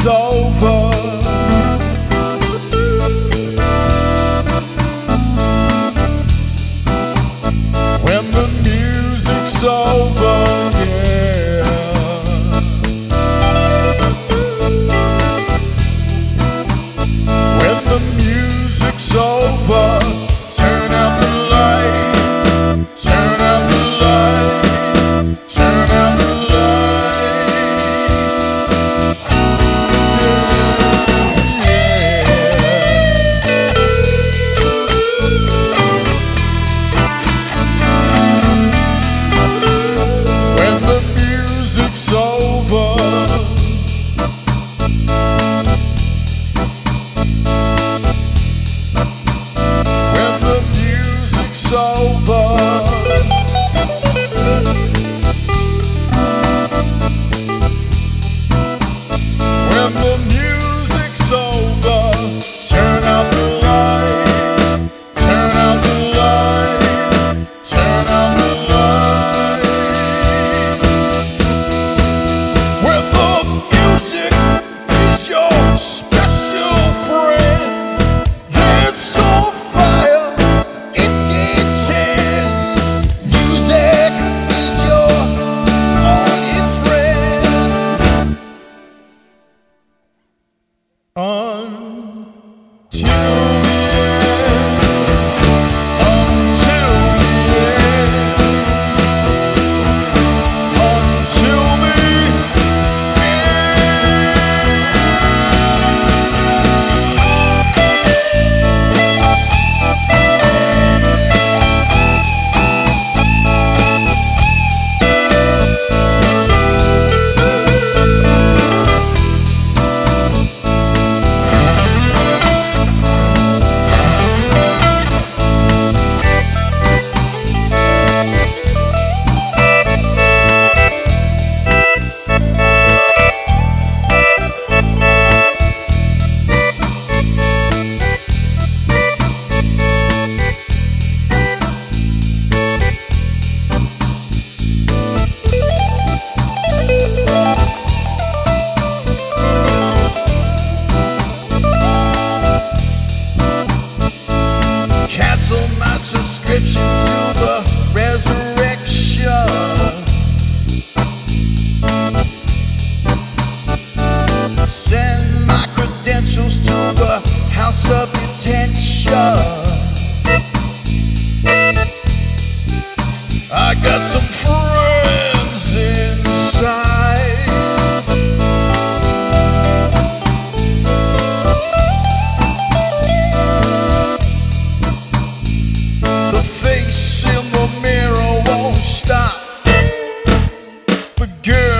over. When the music's over, yeah. When the music's over, turn out the light, turn out the light, turn out the light. When the music's over, when the music's over, when the music's over, turn out the light, turn out the light, turn out the light. When the music is your special friend, dance on fire, it's intense. Music is your only friend. Until the end, until the end, until the cancel my subscription to the resurrection. Send my credentials to the house of detention. I got some friends inside. The face in the mirror won't stop. But girl,